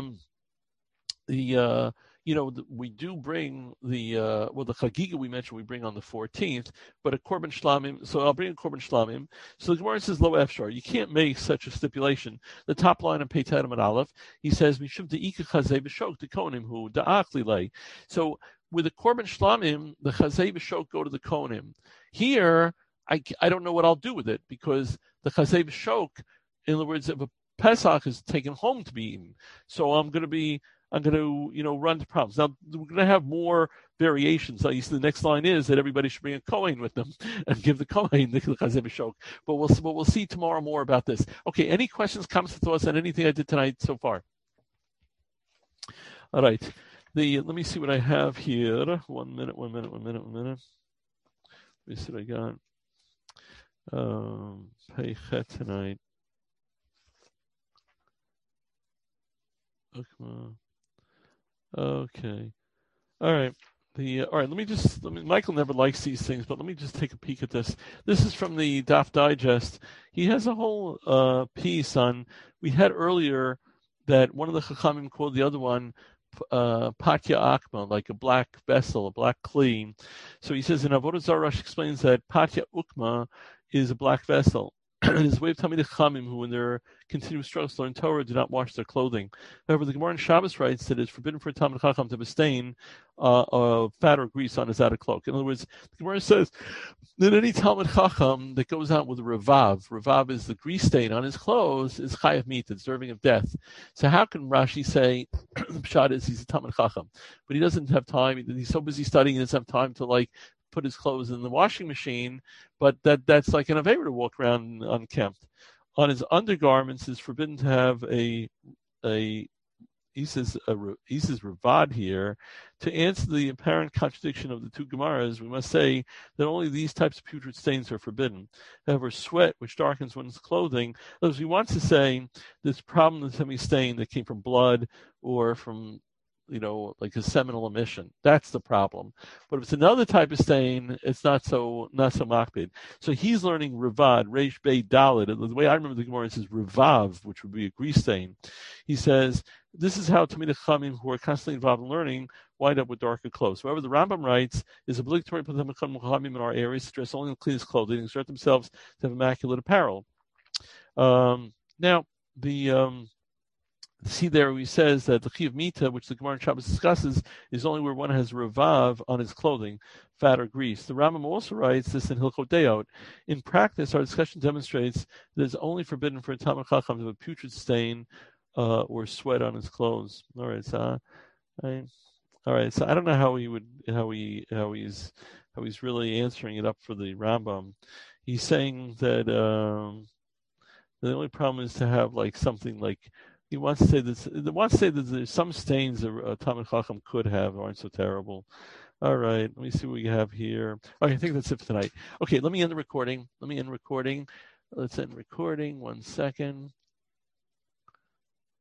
S1: we do bring the Chagiga we mentioned we bring on the 14th, but a Korban Shlamim, so I'll bring a Korban Shlamim. So the Gemara says, Lo Efshar, you can't make such a stipulation. The top line on Pei Tedem and Aleph, he says, Mishum de'ika chazei b'shok, the konim hu, da'achli lei. So with the Korban Shlamim, the chazei b'shok go to the konim. Here, I don't know what I'll do with it, because the chazei b'shok, in other words, if a Pesach is taken home to be eaten, so I'm going to run into problems. Now, we're going to have more variations. You see, the next line is that everybody should bring a Kohen with them and give the Kohen the Chazei B'Shok. But we'll see tomorrow more about this. Okay, any questions, comments, thoughts on anything I did tonight so far? All right. Let me see what I have here. One minute. Let me see what I got. Peichet tonight. Okay. All right. Let me Michael never likes these things, but let me just take a peek at this. This is from the Daf Digest. He has a whole piece on, we had earlier that one of the Chachamim called the other one Patya Akma, like a black vessel, a black kli. So he says in Avodah Zarah, Rashi explains that Patya Ukma is a black vessel. And his way of telling the Chachamim, who in their continuous struggles to learn Torah, do not wash their clothing. However, the Gemara in Shabbos writes that it's forbidden for a Talmid Chacham to have a stain of fat or grease on his outer cloak. In other words, the Gemara says that any Talmid Chacham that goes out with a revav is the grease stain on his clothes, is chayav mita, deserving of death. So how can Rashi say the pshat is he's a Talmid Chacham, but he doesn't have time? He's so busy studying, he doesn't have time to put his clothes in the washing machine, but that's like an aveira to walk around unkempt. On his undergarments is forbidden to have he says ravad here. To answer the apparent contradiction of the two Gemaras, we must say that only these types of putrid stains are forbidden. However, sweat, which darkens one's clothing, as we want to say, this problem of having a stain that came from blood or from like a seminal emission. That's the problem. But if it's another type of stain, it's not so makbid. So he's learning Ravad, Reish Bey Dalet. The way I remember the Gemara, it says Revav, which would be a grease stain. He says, this is how Talmidei Chachamim, who are constantly involved in learning, wind up with darker clothes. However, the Rambam writes, it's obligatory for the Talmidei Chachamim in our areas to dress only in the cleanest clothing and exert themselves to have immaculate apparel. Now, see there, he says that the Chiyuv Mita, which the Gemara in Shabbos discusses, is only where one has revav on his clothing, fat or grease. The Rambam also writes this in Hilchot Deot. In practice, our discussion demonstrates that it's only forbidden for a Talmid Chacham to have a putrid stain or sweat on his clothes. All right, so so I don't know how he's really answering it up for the Rambam. He's saying that the only problem is to have like something like he wants to say this. He wants to say that there's some stains a Talmid Chacham could have aren't so terrible. All right, let me see what we have here. I think that's it for tonight. Okay, let me end the recording. Let's end recording. 1 second.